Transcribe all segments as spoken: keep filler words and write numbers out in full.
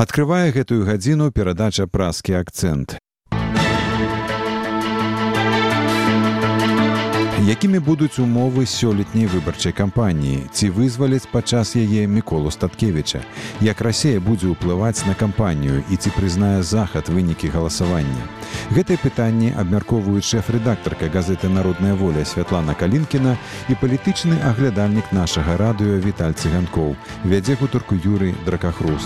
Адкрывае гэтую гадзіну перадача «Празкі акцэнт». Якімі будуць умовы сёлетняй выбарчай кампаніі? Ці вызваляць падчас яе Міколу Статкевіча? Як Расія будзе ўплываць на кампанію і ці прызнае Захад вынікі галасавання? Гэтыя пытанні абмяркоўваюць шэф-рэдактарка газеты «Народная воля» Святлана Калінкіна і палітычны аглядальнік нашага радыё Віталь Цыганкоў. Вядзе гутарку Юрый Дракахруст.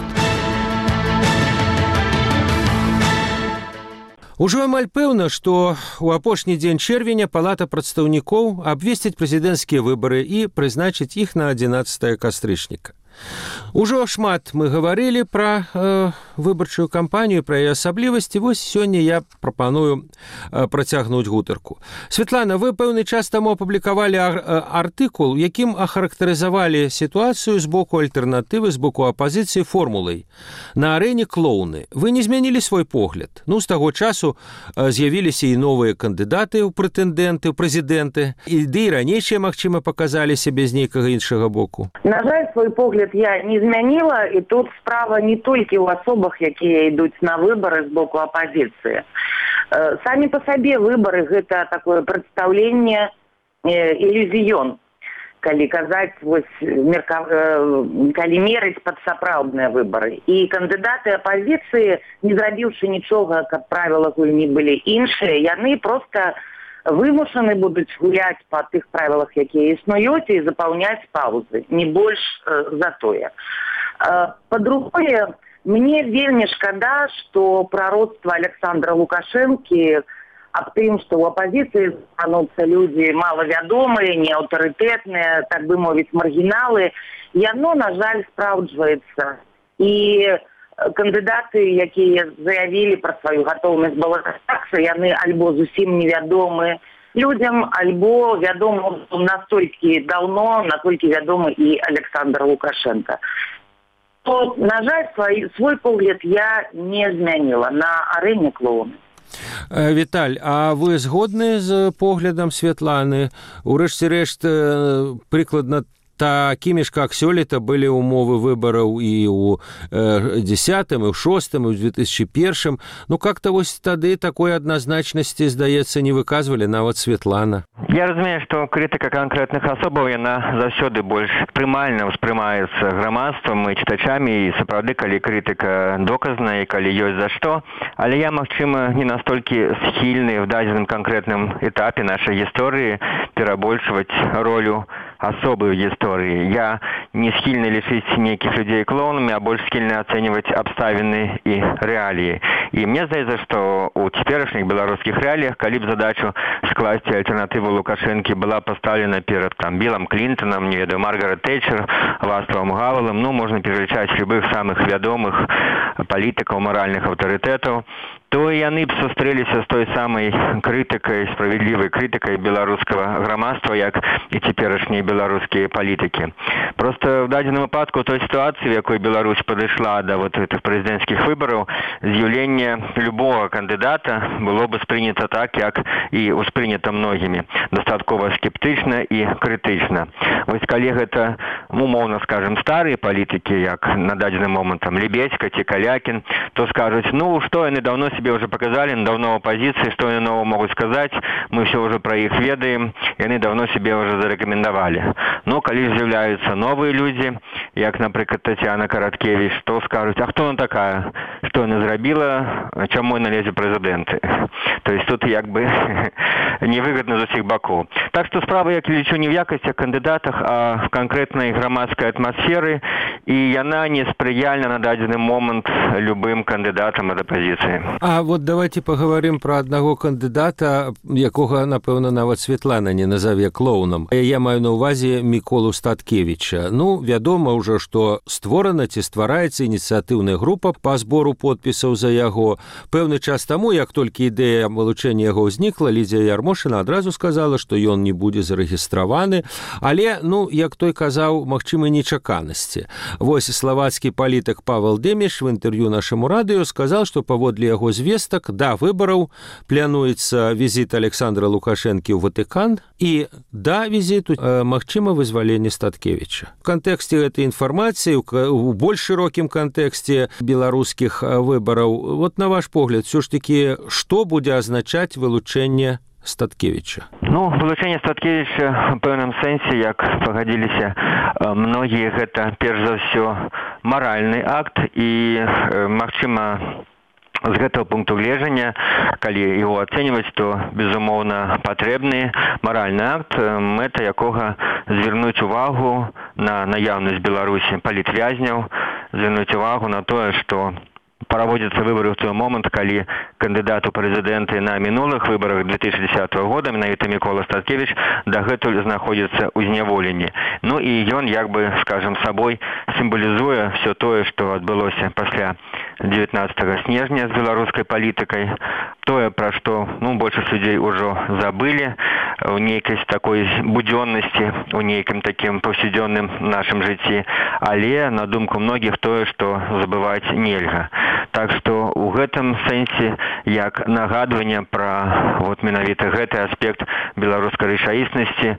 Ужо амаль пэўна, што ў апошні дзень чэрвеня Палата прадстаўнікоў абвесціць прэзідэнцкія выбары і прызначыць іх на адзінаццатае кастрычніка. Ужо шмат мы гаварылі пра э, выбарчую кампанію, пра яе асаблівасці. Вось сёння я прапаную э, працягнуць гутарку. Святлана, вы пэўны час таму апублікавалі ар- артыкул, якім ахарактарызавалі сітуацыю з боку альтэрнатывы, з боку апазіцыі формулай. На арэне клоуны. Вы не змянілі свой погляд. Ну, з таго часу э, з'явіліся і новыя кандыдаты ў прэтэндэнты, ў прэзідэнты. І ды і ранейшыя, магчыма, паказалі сябе з нейкага іншага боку. На жаль, свой погляд я не змяніла, і тут справа не толькі ў асобах, якія ідуць на выбары з боку апазіцыі. Самі па сабе выбары гэта такое прадстаўленне, ілюзіён, калі казаць, вось, мерка... калі мерыць пад сапраўдныя выбары. І кандыдаты апазіцыі, не зрабіўшы нічога, каб правіла гульні былі іншыя, яны проста вымушаны будуць гуляць па тых правілах, якія існуюць, і запаўняць паўзы, не больш э, за тое. Э, па-другое, мне вельмі шкада, што прароцтва Александра Лукашэнкі аб тым, што ў апазіцыі застануцца людзі малавядомыя, неаўтарытэтныя, так бы мовіць, маргіналы, яно, на жаль, спраўджваецца. І кандыдаты, якія заявілі пра сваю гатоўнасць балатавацца, яны альбо зусім невядомы людзям, альбо вядомы настолькі даўно, наколькі вядомы і Александр Лукашенко. То, на жаль, свой, свой погляд я не змяніла на арэне клоуны. Віталь, а вы згодны з поглядам Святланы? Урэшце рэшт, прыкладна такімі ж, як сёлета, былі умовы выбараў і ў дзесятым, і ў шостым, і ў две тысячи першым. Ну, как-то вось тады такой адназначнасці, здаецца, не выказвалі нават Святлана. Я разумею, што крытыка канкрэтных асобаў, яна заўсёды больш прымальна ўспрымаецца грамадствам і чытачамі, і сапраўды, калі крытыка доказная, і калі ёсць за што. Але я, магчыма, не настолькі схільны в дадзеным канкрэтным этапе нашай гісторыі перабольшваць ролю асобы ў гісторыі. Я не схільны лічыць нейкіх людзей клоунамі, а больш схільны ацэньваць абставіны і рэаліі. І мне здаецца, што ў цяперашніх беларускіх рэаліях, калі б задачу скласці альтэрнатыву Лукашэнкі была пастаўлена перад там Білам Клінтонам, не ведаю, Маргарет Тэтчер, Вацлавам Гавелам, ну, можна пералічаць любых самых вядомых палітыкаў, маральных аўтарытэтаў, то яны б сустрэліся з той самай крытыкай, справядлівай крытыкай беларускага грамадства, як і цяперашнія беларускія палітыкі. Просто в дадзеным выпадку той сітуацыі, в якой Беларусь падышла да вот гэтых прэзідэнцкіх выбараў, з'яўленне любого кандыдата было бы спрынята так, як і ўспрынята многімі, дастаткова скептычна і крытычна. Вось калі гэта, умоўна скажем, старыя палітыкі, як на дадзены момант там Лебедзька ці Калякін, то скажуць, ну, што яны даўно себе уже показали, давно оппозиции, что они нового могут сказать, мы все уже про их ведаем, и они давно себе уже зарекомендовали. Но когда з'являются новые люди, як, например, Татьяна Короткевич, то скажут, а кто она такая, что она зробила, чему она лезет в президенты. То есть тут як бы невыгодно з усіх боков. Так что справа, я лічу, не в якостях кандидатах, а в конкретной громадской атмосферы, и она не сприяльна на дадзены момент любым кандидатам от оппозиции. А вот давайте поговорим про одного кандидата, якога, напевно, нават Святлана не назове клоуном. Я маю на увазі Міколу Статкевіча. Ну, вядома ўжо, што створана ці ствараецца ініцыятыўная група па збору подпісаў за яго. Пэўны час таму, як толькі ідэя вылучэння яго ўзнікла, Лідзія Ярмошына адразу сказала, што ён не будзе зарэгістраваны, але, ну, як той казаў, магчымай нечаканасці. Вось славацкі палітык Павел Дэміш в інтэрв'ю нашаму радыё сказаў, што паводле яго звестак да выбараў плануецца візіт Александра Лукашэнкі ў Ватыкан і да візіту э, магчыма вызваленне Статкевіча. В кантэксце гэтай інфармацыі, у больш шырокім кантэксце беларускіх выбараў, вот на ваш погляд, все ж таки, што будзе азначаць вылучэнне Статкевіча? Ну, вылучэнне Статкевіча в пэўным сэнсе, як пагадзіліся многія, гэта перш за ўсё маральны акт і, магчыма, з гэтага пункту гледжання, калі яго ацэньваць, то, безумоўна, патрэбны маральны акт, мэта якога звярнуць увагу на наяўнасць Беларусі палітвязняў, звярнуць увагу на тое, што праводзяцца выбары ў той момант, калі кандыдат у прэзідэнты на мінулых выбарах две тысячи десятого года, менавіта Мікола Статкевіч, дагэтуль знаходзіцца ў зняволенні. Ну і ён, як бы, скажем, сабой сімвалізуе все тое, што адбылося пасля девятнадцатого снежня з беларускай палітыкай, тое, пра што, ну, большасць людзей ужо забылі, у нейкай такой будзённасці, у нейкім такім паўсядзённым нашым жыцці, але, на думку многіх, тое, што забываць нельга. Так што у гэтым сэнсе, як нагадванне пра вот менавіта гэты аспект беларускай рэчаіснасці,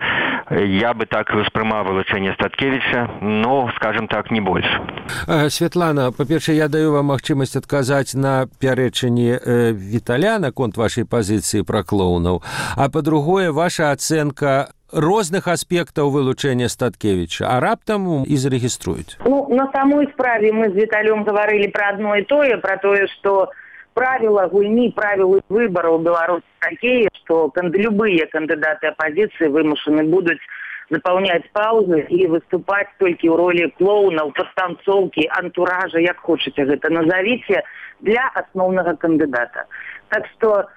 я бы так і ўспрымаў вылучэнне Статкевіча, но, скажем так, не больш. Святлана, па-першае, я даю вам магчымасць адказаць на пярэчанні э, Віталя наконт вашай пазіцыі пра клоунаў, а па-другое, ваша ацэнка розных аспектаў вылучэння Статкевіча, а раптам і зарэгіструюць. Ну, на самой справе мы с Виталем говорили про одно и то, и про то, что правила гульни, правила выборов в Беларуси такие, что любые кандидаты оппозиции вымушены будут заполнять паузы и выступать только в роли клоунов, подтанцовки, антуража, как хотите это назовите, для основного кандидата. Так что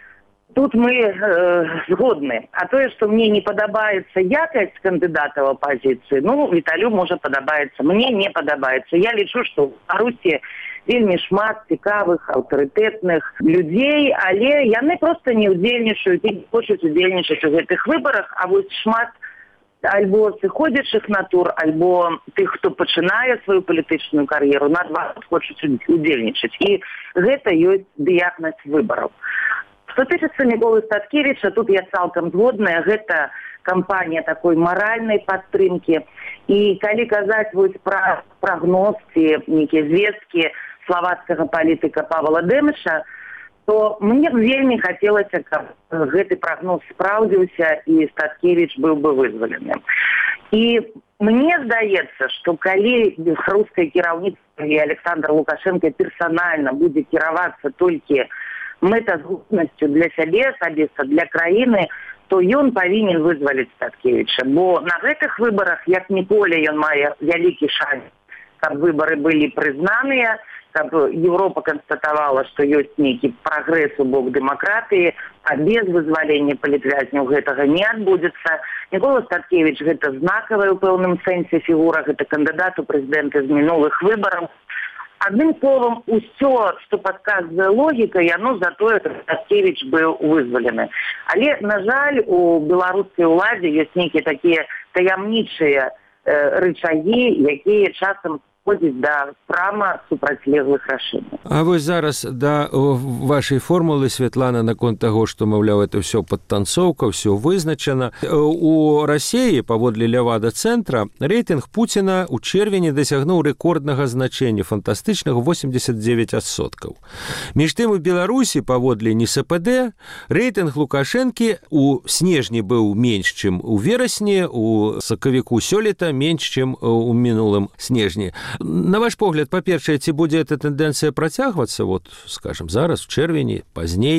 тут мы э, згодны. А то, что мне не подобается якость кандидата в оппозиции, ну, Виталю, может, подобается. Мне не подобается. Я лечу, что в Беларуси вельмі шмат цікавых, аўтарытэтных людзей, але яны просто не удзельнічаюць і не хочуць удзельнічаць у гэтых выбарах, а вось шмат альбо сыходзячых натур, альбо тых, хто пачынае сваю палітычную кар'еру, наадварот хочуць удзельнічаць. І гэта ёсць дыягназ выбараў. Што тычыцца Міколы Статкевіча, тут я цалкам згодная, гэта кампанія такой маральнай падтрымкі. І калі казаць вось пра прагноз ці нейкія звесткі славацкага палітыка Павла Дэміша, то мне вельмі хацелася, каб гэты прагноз спраўдзіўся і Статкевіч быў бы вызвалены. І мне здаецца, што калі беларускае кіраўніцтва і Александр Лукашенко персанальна будзе кіравацца толькі мэтазгоднасцю для сябе асабіста, для краіны, то ён павінен вызваліць Статкевіча. Бо на гэтых выбарах, як ніколі, ён мае вялікі шанс, каб выбары былі прызнаныя, каб Европа констатавала, што ёсць нейкі прагрэс у бок дэмакратыі, а без вызвалення палітвязняў гэтага не адбудзецца. Мікола Статкевіч – гэта знакавая ў пэўным сэнсе фігура, гэта кандыдат у прэзідэнты з мінулых выбараў. Адным словам, усё, што падказвае логіка, яно за тое, каб Статкевіч быў вызвалены. Але, на жаль, у беларускай уладзе ёсць нейкія такія таямнічыя э, рычагі, якія часам ходзіць да прама супрацьлеглых рашэнняў. А вось зараз да вашай формулы, Святлана, наконт таго, што, маўляў, это ўсё падтанцоўка, ўсё вызначана. У Расіі, паводле Левада-цэнтра, рэйтынг Пуціна ў чэрвені дасягнуў рэкорднага значэння, фантастычнага восемьдесят девять адсоткаў. Між тым, у Беларусі, паводле эн эс пэ дэ, рэйтынг Лукашэнкі у снежні быў менш, чым у верасні, у сакавіку сёлета менш, чым у мінулым снежні. На ваш погляд, па-першае, ці будзе эта тэндэнцыя працягвацца, вот, скажем, зараз, в чэрвені, пазней,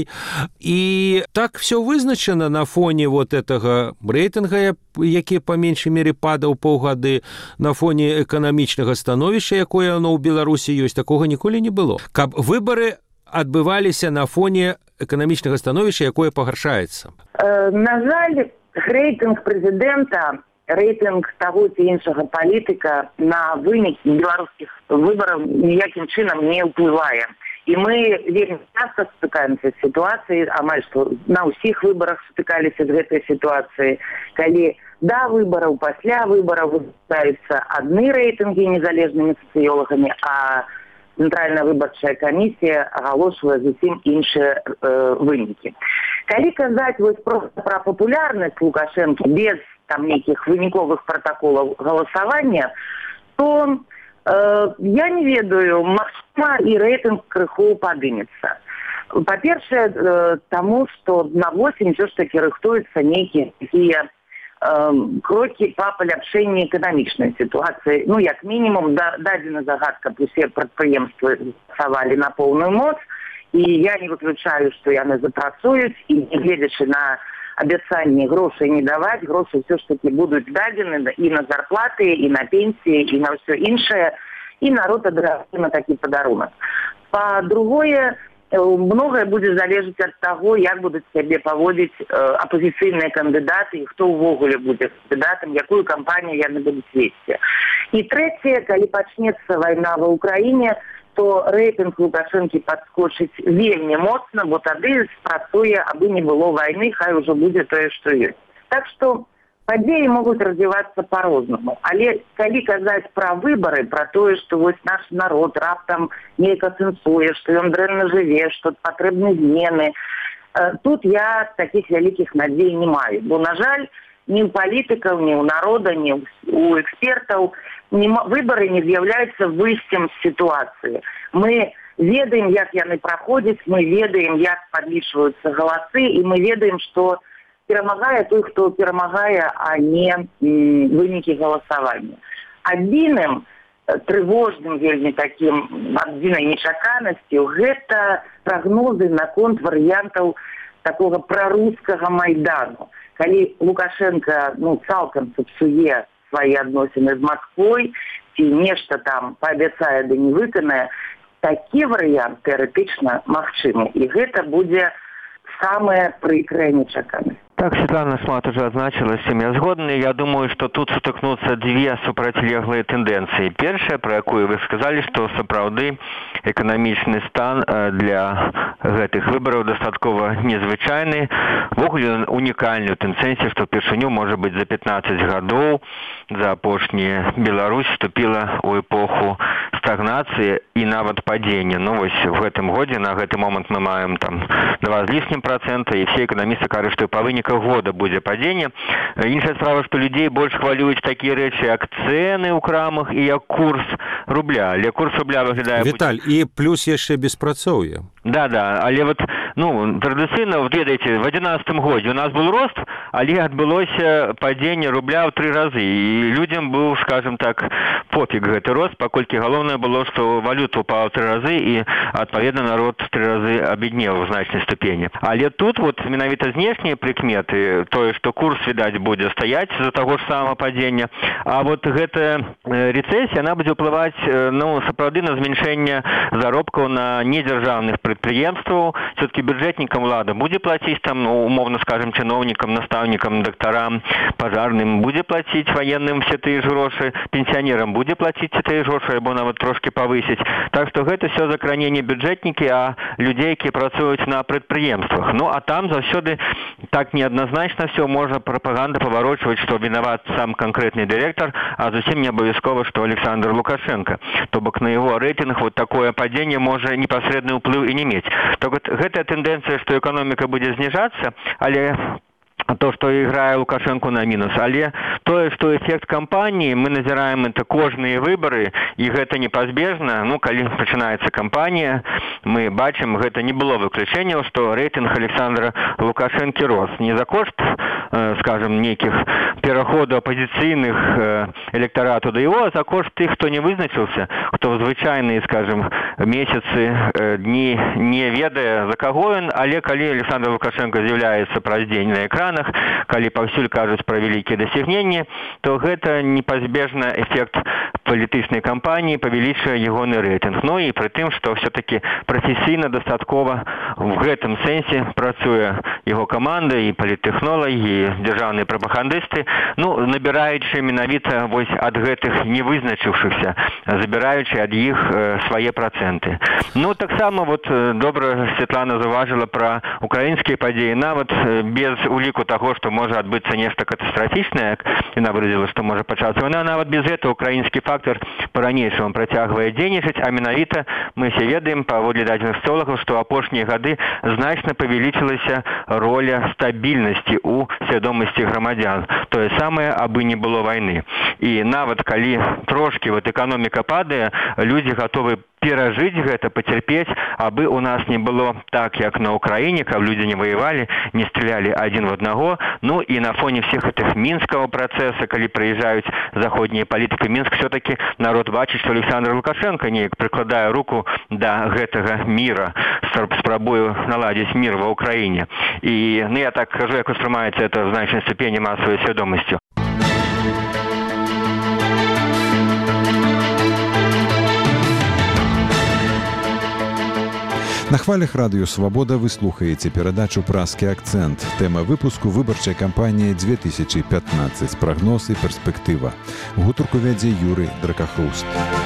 і так все вызначана на фоне вот этого рэйтынга, які па меншай мере падаў паўгады, на фоне эканамічнага становішча, якое оно ў Беларусі ёсць, такога ніколі не было. Каб выбары адбываліся на фоне эканамічнага становішча, якое пагаршаецца. Э, на жаль, рэйтынг прэзідэнта рэйтынг таго ці іншага палітыка на вынікі беларускіх выбараў ніякім чынам не ўплывае. І мы вельмі часта стыкаемся з сітуацыяй, амаль што на ўсіх выбарах стыкаліся з гэтай сітуацыяй, калі да выбараў, пасля выбараў вызначаюцца адны рэйтынгі незалежнымі сацыёлагамі, а Цэнтральная выбарчая камісія агалошвае зусім іншыя э, вынікі. Калі казаць вось проста пра папулярнасць Лукашэнкі без там нейкіх выніковых пратаколаў галасавання, то э, я не ведаю, магчыма, і рэйтынг крыху падымецца. Па-першае, э, таму, што на восень ўсё ж такі рыхтуюцца нейкія такія крокі па паляпшэнні эканамічнай сітуацыі. Ну, як мінімум, да, дадзена загадка, усе прадпрыемствы працавалі на поўную моц, і я не выключаю, што яны запрацуюць, і гледзячы на абяцанні грошай не даваць, грошы ўсё ж такі будуць дадзены і на зарплаты, і на пенсіі, і на ўсё іншае, і народ адрэагуе на такі падарунак. Па-другое, многое будзе залежаць ад таго, як будуць сябе паводзіць э, апазіцыйныя кандыдаты і хто ўвогуле будзе кандыдатам, якую кампанію яны будуць весці. І трэцяе, калі пачнецца вайна ва ўкраіне, то рэйтынг Лукашэнкі падскочыць вельмі моцна, бо тады спрацуе, абы не было вайны, хай ужо будзе тое, што ёсць. Так што падзеі могуць развівацца па-рознаму. Але калі казаць пра выбары, пра тое, што вось наш народ раптам неяк ацэнсуе, што ён дрэнна жыве, што патрэбны змены, тут я такіх вялікіх надзей не маю. Бо, на жаль, ні ў палітыкаў, ні ў народа, ні ў экспертаў выбары не з'яўляюцца выйсцем з сітуацыі. Мы ведаем, як яны праходзяць, мы ведаем, як падлічваюцца галасы, і мы ведаем, што перамагае той, хто перамагае, а не м, вынікі галасавання. Адзіным трывожным вельмі такім адзінай нечаканасцю гэта прагнозы наконт варыянтаў такога прарускага майдану. Калі Лукашенко ну, цалкам сапсуе свае адносіны з Масквой ці нешта там паабяцае да не выканае, такі варыянт тэарэтычна магчымы. І гэта будзе самая прыкрая нечаканасць. Так, Светлана шмат уже означила, с чем я згодны. Я думаю, что тут сутыкнуцца две супрацьлеглыя тэндэнцыі. Першая, про якую вы сказали, что сапраўды эканамічны стан для гэтых выбораў дастаткова незвычайны, ввогуле унікальны ў тым сэнсе, што впершыню, можа быць, за пятнаццаць гадоў за апошнія Беларусь вступила ў эпоху стагнацыі і нават падзення. Ну вось в гэтым годзе на гэты момант мы маем там два з лішнім працэнта, і все эканамісты кажуць, што па выніках года будзе падзенне. Іншая справа, што людзей больш хвалююць такія рэчы, як цэны ў крамах і як курс рубля. Але курс рубля выглядае... Віталь, і плюс яшчэ беспрацоўе. Да, да, але вот, ну, традыцыйна, вот, ведаеце, в адзінаццатым годзе у нас был рост, але адбылося падзенне рубля ў тры разы. І людзям быў, скажем так, пофіг гэты рост, паколькі галоўнае было, што валюта упала ў тры разы, і, адпаведна, народ тры разы абеднеў у значнай ступені. Але тут, вот, менавіта знешнія прыкметы, тое, што курс, відаць, будзе стаяць з-за таго ж самага падзення, а вот гэтая рэцэсія, яна будзе ўплываць, ну, сапраўды на зменшэнне заробкаў на недзяржаўных прадпрыемстваў. Все-таки бюджэтнікам ўлада будзе плаціць там, ну, умовно скажем, чыноўнікам, настаўнікам, дактарам, пажарным, будзе плаціць ваенным все тыя ж грошы, пенсіянерам будзе плаціць тыя ж грошы, або нават трошки павысіць. Так што гэта все закране не бюджэтнікі, а людзей, які працуюць на прадпрыемствах. Ну, а там заўсёды так неадназначна все, можа прапаганда паварочваць, што вінават сам канкрэтны дырэктар, а зусім не абавязкова, што Александр Лукашенко. То бок на яго рэйтынг вот такое падзенне можа непасрэдны ўплыў і не мець. Так вот, гэтая тэндэнцыя, што эканоміка будзе зніжацца, але то, што іграе Лукашенко на мінус, але тое, што эфект кампаніі, мы назіраем это кожныя выбары, і гэта непазбежна. Ну, калі пачынаецца кампанія, мы бачым, гэта не было выключэнняў, што рэйтынг Александра Лукашэнкі рос. Не за кошт, э, скажем, нейкіх пераходаў апазіцыйных э, электарату да яго, а за кошт тых, хто не вызначыўся, хто звычайныя, скажем, месяцы, дні не ведае, за каго ён, але калі Александр Лукашенко з'яўляецца праз дзень на экранах, калі паўсюль кажуць пра вялікія дасягненні, то гэта непазбежна эфект палітычнай кампаніі, павялічвае ягоны рэйтынг. Ну і пры тым, што все-таки прафесійна дастаткова в гэтым сэнсе працуе яго каманда і паліттэхнолагі, і дзяржаўныя прапагандысты, ну, набіраючы менавіта вось ад гэтых невызначыўшыхся, забіраючы ад іх э, свае працэнты. Ну, таксама вот добра Светлана заўважыла пра украінскія падзеі, нават без уліку таго, што можа адбыцца нешта катастрафічнае, як яна выразіла, што можа пачацца вайна, нават без этого украінскі фактор па-ранейшаму працягвае дзейнічаць, а менавіта мы все ведаем, паводле дадзеных социологаў, што апошнія гады значна павялічылася роля стабільнасці ў свядомасці грамадзян. Тое самае, абы не было вайны. І нават калі трошкі вот эканоміка падае, людзі гатовы перажыць гэта, пацярпець, абы у нас не было так, як на Украіне, каб людзі не ваявалі, не стрелялі адзін в аднаго. Ну і на фоне всех гэтых мінскага працэса, калі прыязджаюць заходнія палітыкі, Мінск все-таки народ бачыць, што Александр Лукашенко неяк прыкладае руку да гэтага міра, спрабую наладзіць мір ва Ўкраіне. І ну, я так кажу, як успрымаецца это в значнай ступені масавай свядомасцю. На хвалях радыё «Свабода» вы слухаеце перадачу «Празкі акцэнт». Тэма выпуску выбарчай кампаніі две тысячи пятнадцать. Прагноз і перспектыва. Гутарку вядзе Юрый Дракахруст.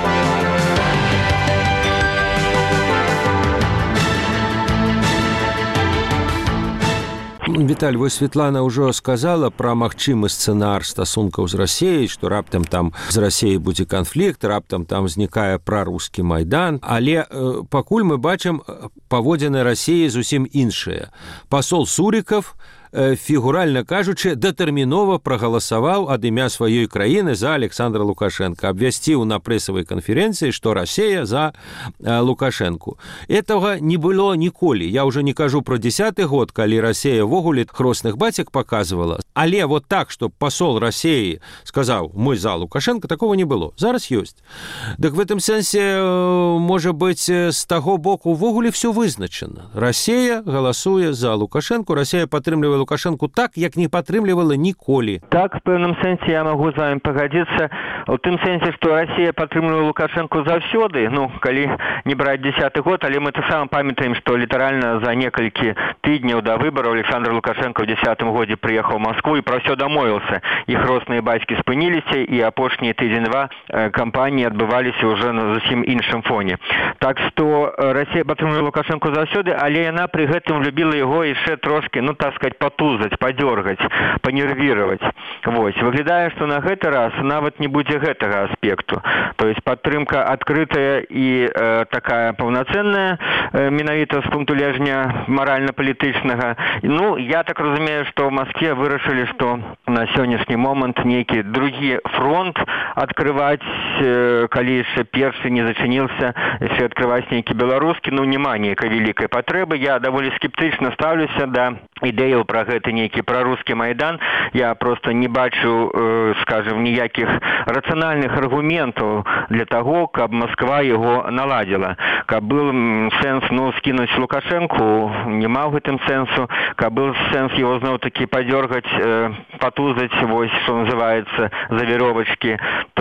Віталь, вось Светлана ўжо сказала пра магчымы сцэнар стасункаў з Расіяй, што раптам там з Расіяй будзе канфлікт, раптам там знікае прарускі майдан, але э, пакуль мы бачым паводзіны Расіі зусім іншыя. Пасол Суріков, фігуральна кажучы, датэрмінова прагаласаваў ад імя сваёй краіны за Александра Лукашенко, абвясціў на прэсавай канферэнцыі, што Расія за Лукашенко. Этого не было ніколі. Я ўжо не кажу про дзесяты год, калі Расія ввогуле хросных бацьк показывала. Але вот так, што пасол Расіі сказаў, мы за Лукашенко, такого не было. Зараз ёсць. Дык в гэтым сэнсе, можа быць, з таго боку ввогуле все вызначана. Расія галасуе за Лукашенко, Расія падтрымлівае Лукашенко так, як не падтрымлівала ніколі. Так, в пэўным сэнсе я магу з вами пагадзіцца. У тым сэнсе, што Расія падтрымлівала Лукашенко заўсёды, ну, калі не браць дзесяты год, але мы таксама памятаем, што літаральна за некалькі тыдняў да выбараў Александр Лукашенко ў дзесятым годзе прыехаў у Москву і пра ўсё дамовіўся. Іх росныя бацькі спыніліся, і апошнія тыдзень-два кампаніі адбываліся ўжо на зусім іншым фоне. Так што Расія падтрымлівала Лукашенко заўсёды, але яна пры гэтым любіла яго яшчэ трошкі, ну, так сказать, потузаць, падёргаць, панервіраваць. Вось. Выглядае, што на гэты раз нават не будзе гэтага аспекту. То есть падтрымка адкрытая і э, такая паўнацэнная, э, менавіта з пункту гледжання маральна-палітычнага. Ну, я так разумею, што ў Маскве вырашылі, што на сённяшні момант нейкі другі фронт адкрываць, э, калі яшчэ першы не зачыніўся, яшчэ адкрываць нейкі беларускі, ну, няма нейкай вялікай патрэбы. Я даволі скептычна ставлюся да ідэяў пра гэты нейкі прарускі майдан. Я просто не бачу, э, скажем, ніякіх рацыянальных аргументаў для таго, каб Москва яго наладзіла. Каб был сэнс, ну, скінуць Лукашенку, няма ў гэтым сэнсу. Каб был сэнс его зноў-такі падёргаць, э, патузаць, вось, што называецца, за веровачкі,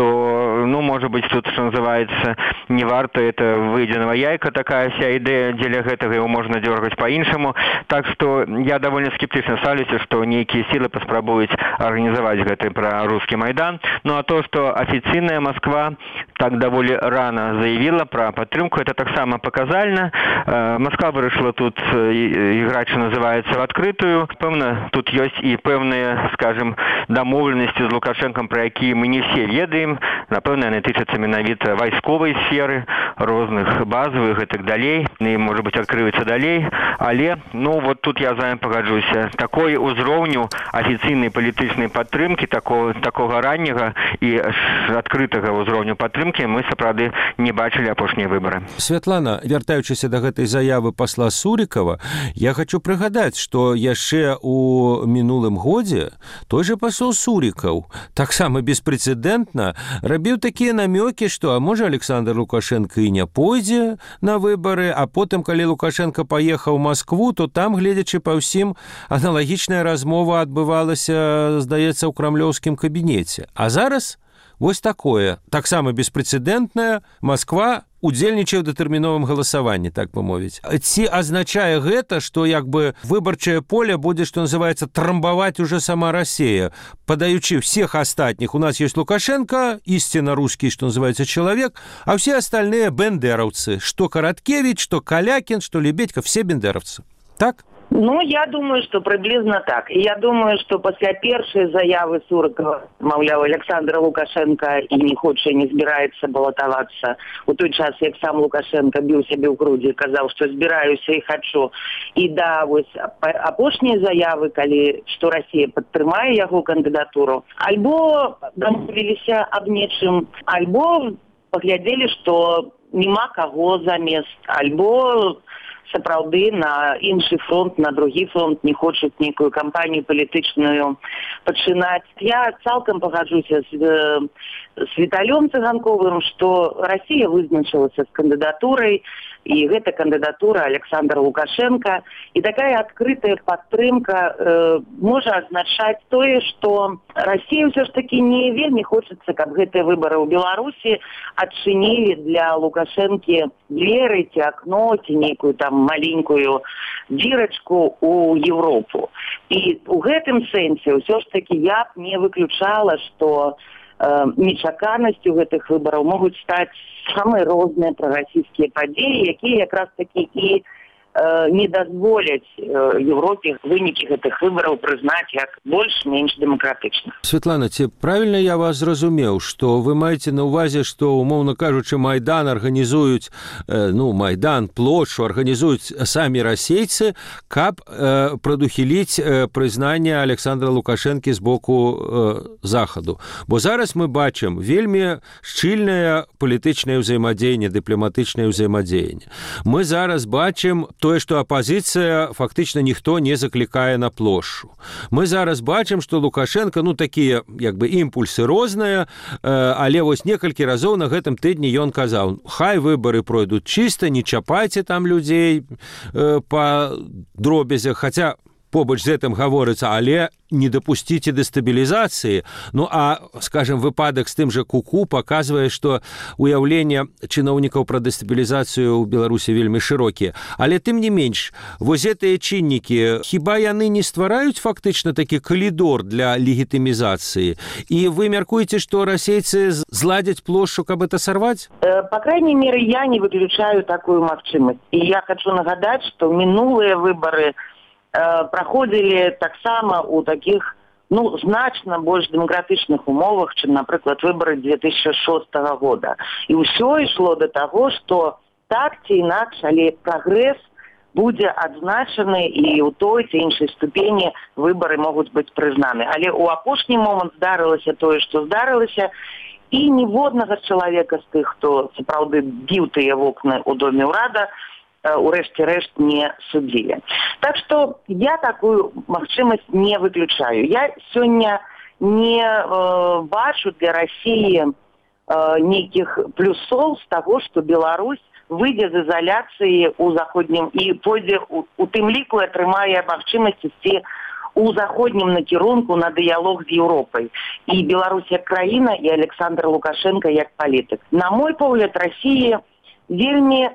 то, ну, можа быць, тут, што называецца, не варта, это выедзеного яйка, такая вся ідэя, дзеля гэтага его можна дёргаць па-іншаму. Так што я даволі скептычна ставлюся, што нейкія сілы паспрабуюць арганізаваць гэты прарускі майдан. Ну а то, што афіцыйная Москва так даволі рана заявіла пра падтрымку, это таксама паказальна. Москва вырашыла тут іграць, што называецца, в адкрытую. Пэўна, тут ёсць і пэўныя, скажем, дамоўленасці з Лукашенком, пра якія мы не все ведаем. Напэўна, яны тычацца менавіта вайсковай сферы, розных базовых і так далей. І, можа быць, адкрываецца далей. Але, ну, вот тут я з вами пагаджуся. Такой узроўню афіцыйнай палітычнай падтрымкі, такого, такога ранняга і адкрытага ўзроўню падтрымкі мы, сапраўды, не бачылі апошнія выбары. Святлана, вяртаючыся да гэтай заявы пасла Сурікова, я хочу прыгадаць, што яшчэ у мінулым годзе той же пасол Сурікаў таксама беспрэцэдэнтна рабіў такія намёкі, што а можа Александр Лукашенко і не пойдзе на выбары, а потым, калі Лукашенко паехаў у Маскву, то там, гледзячы па ўсім, аналагічная размова адбывалася, здаецца, ў крамлёўскім кабінеце. А зараз вось такое, таксама беспрэцэдэнтная, Масква удзельнічае ў датэрміновым галасаванні, так бы мовіць. Ці азначае гэта, што як бы выбарчае поле будзе, што называецца, трамбаваць уже сама Расія, падаючы всех астатніх. У нас есть Лукашенко, истинно русский, что называется, человек, а все остальные бендеровцы. Что Короткевич, что Калякин, что Лебедько, все бендеровцы. Так? Ну, я думаю, что приблизно так. И я думаю, что после первой заявы Суркова, мовляв, Александра Лукашенко и не хочет, не збирається балотоваться. У той час, як сам Лукашенко бил себе в груди и сказал, что збираюсь и хочу. И да, вот опошние заявы, коли, что Россия подтримає его кандидатуру, альбо домовилися об нечем, альбо поглядели, что нема кого замест, альбо сапраўды на іншы фронт, на другі фронт не хочуць нейкую кампанію палітычную пачынаць. Я цалкам пагаджуся з, з Віталём Цыганковым, што Расія вызначылася з кандыдатурай, і гэта кандыдатура Александра Лукашенко. І такая адкрытая падтрымка э, можа азначаць тое, што Расія ўсё ж такі не вельмі хочацца, каб гэтыя выбары ў Беларусі адчынілі для Лукашэнкі дзверы ці акно, ці нейкую там маленькую дзірачку ў Европу. І ў гэтым сэнсе ўсё ж такі я б не выключала, што э, нечаканасцю гэтых выбараў могуць стаць самыя розныя прарасійскія падзеі, якія якраз такі і не дазволяць Европе вынікі гэтых выбараў прызнаць як больш-менш дэмакратычных. Светлана, ці правільна я вас зразумеў, што вы маеце на ўвазе, што, умоўна кажучы, Майдан арганізуюць, ну, Майдан, плошчу арганізуюць самі расейцы, каб э, прадухіліць э, прызнанне Александра Лукашэнкі з боку э, Захаду. Бо зараз мы бачым вельмі шчыльнае палітычнае ўзаемадзеянне, дыпламатычнае ўзаемадзеянне. Мы зараз бачым тое, што апазіцыя фактычна ніхто не заклікае на плошчу. Мы зараз бачым, што Лукашенко, ну, такія, як бы, імпульсы розныя, але вось некалькі разоў на гэтым тыдні ён казаў, хай выбары пройдуць чыста, не чапайце там людзей па дробязях, хаця побач з гэтым гаворыцца, але не дапусціце дэстабілізацыі. Ну, а, скажем, выпадак з тым жа Куку паказвае, што уяўленне чыноўнікаў пра дэстабілізацыю ў Беларусі вельмі шырокія. Але тым не менш, вось гэтыя чыннікі, хіба яны не ствараюць фактычна такі калідор для легітымізацыі? І вы мяркуеце, што расейцы зладзяць плошчу, каб это сарваць? По крайней мере, я не выключаю такую магчымасць. І я хочу нагадаць, што мінулыя выбары праходзілі таксама ў такіх, ну, значна больш дэмакратычных умовах, чым, напрыклад, выбары две тысячи шостого года. І ўсё ішло да таго, што так ці інакш, але прагрэс будзе адзначаны і ў той ці іншай ступені выбары могуць быць прызнаны. Але ў апошні момант здарылася тое, што здарылася, і ніводнага чалавека з тых, хто сапраўды біў тыя вокны ў доме ўрада, урэшце рэшт не судзілі. Так што я такую магчымасць не выключаю. Я сёння не э, бачу для Расіі э, нейкіх плюсоў з таго, што Беларусь выйдзе з ізаляцыі ў заходнім і пойдзе у, у тым ліку і атрымае магчымасць ісці у заходнім накірунку на дыялог з Еўропай. І Беларусь як краіна, і Александр Лукашенко як палітык. На мой погляд, Расіі вельмі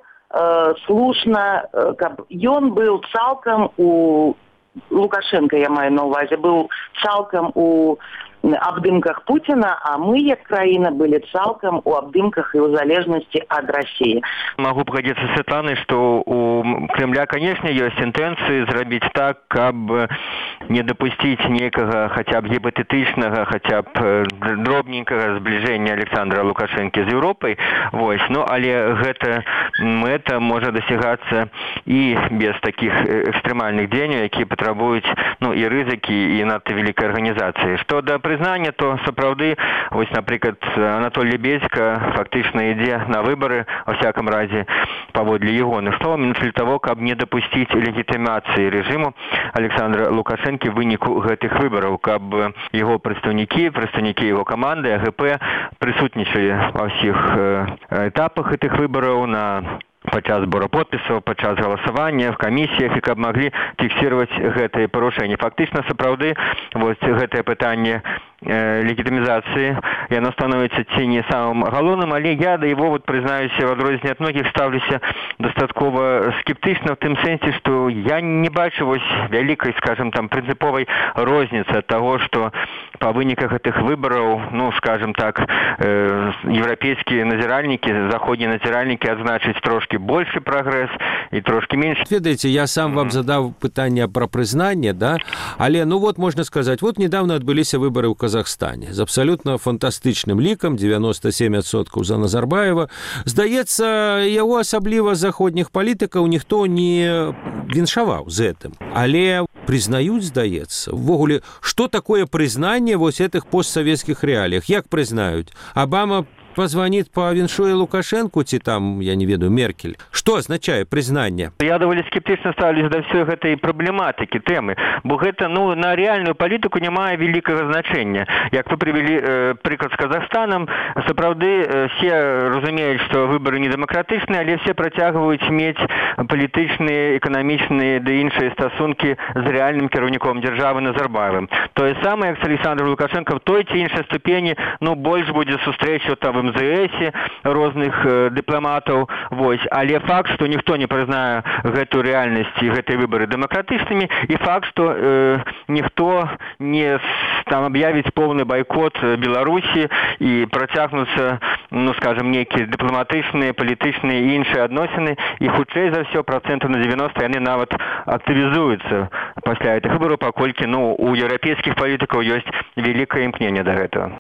слушна, каб ён быў цалкам у Лукашенко, я маю на ўвазе, быў цалкам у абдымках Путина, а мы, як краіна, былі цалкам у абдымках і ў залежнасці ад Расіі. Могу погодиться с Светланой, что у Кремля, конечно, есть интенции зрабіць так, каб не допустить некага хотя бы гипотетичного, хотя бы дробненького сближения Александра Лукашенко с Европой. Вось. Ну, але гэта мэта может достигаться и без таких экстремальных дзеянняў, якія патрабуюць, ну, и рызыкі, и надто великой организации. Что до прызнання, то сапраўды вось, напрыклад, Анатолий Бельска фактычна ідзе на выборы, во всяком разе паводле ягоных слоў, менавіта для того, каб не дапусціць легітымацыі рэжыму Александра Лукашэнкі в выніку гэтых выбораў, каб яго прадстаўнікі, прадстаўнікі яго каманды А Г П прысутнічалі ва ўсіх этапах гэтых выбораў на падчас збора подпісаў, падчас галасавання в камісіях, і каб маглі фіксировать гэтыя парушэнні. Фактычна сапраўды вось гэтае пытанне легітымізацыі, яно становіцца ці не самым галоўным, але я да его, вот, прызнаюся, в адрозненне ад многіх ставлюся дастаткова скептычна в тым сэнсе, што я не бачу вось вялікай, скажем, там прынцыповай розніцы ад таго, што па выніках гэтых выбараў, ну, скажем так, э, еўрапейскія назіральнікі, заходнія назіральнікі адзначаць трошки большы прагрэс і трошки менш. Ведаеце, я сам вам задаў пытанне пра прызнанне, да? Але, ну вот, можна сказаць, вот недавно адбыліся выбары ў Казахстане з абсалютна фантастычным лікам, девяносто семь адсоткаў за Назарбаева. Здаецца, яго асабліва заходніх палітыкаў ніхто не віншаваў з гэтым. Але прызнаюць, здаецца. Увогуле, што такое прызнанне вось этих постсавецкіх рэаліях? Як прызнаюць? Обама позвонит по віншуе Лукашенку, ці там, я не ведаю, Меркель. Что означает признание? Я даволі скептычна ставлюсь да ўсёй гэтай праблематыкі, тэмы, бо гэта, ну, на рэальную палітыку не мае вялікага значэння. Як вы прывялі э, прыклад з Казахстанам, сапраўды э, все разумеюць, што выбары не дэмакратычныя, але все працягваюць мець палітычныя, эканамічныя ды іншыя стасункі з рэальным кіраўніком дзяржавы Назарбаевым. Тое самае, як з Александром Лукашенко, в той ці іншай ступені, ну, больш будзе сустрэчу там в эм зэ эсе розных э, дыпламатаў, вось. Але факт, што ніхто не прызнае гэту рэальнасць і гэтыя выбары дэмакратычнымі, і факт, што э, ніхто не там аб'явіць поўны байкот Беларусі і працягнуцца, ну, скажем, нейкія дыпламатычныя, палітычныя і іншыя адносіны, і хутчэй за ўсё процентаў на девяносто яны нават актывізуюцца пасля гэтых выбараў, паколькі, ну, у еўрапейскіх палітыкаў ёсць вялікае імкненне да гэтага.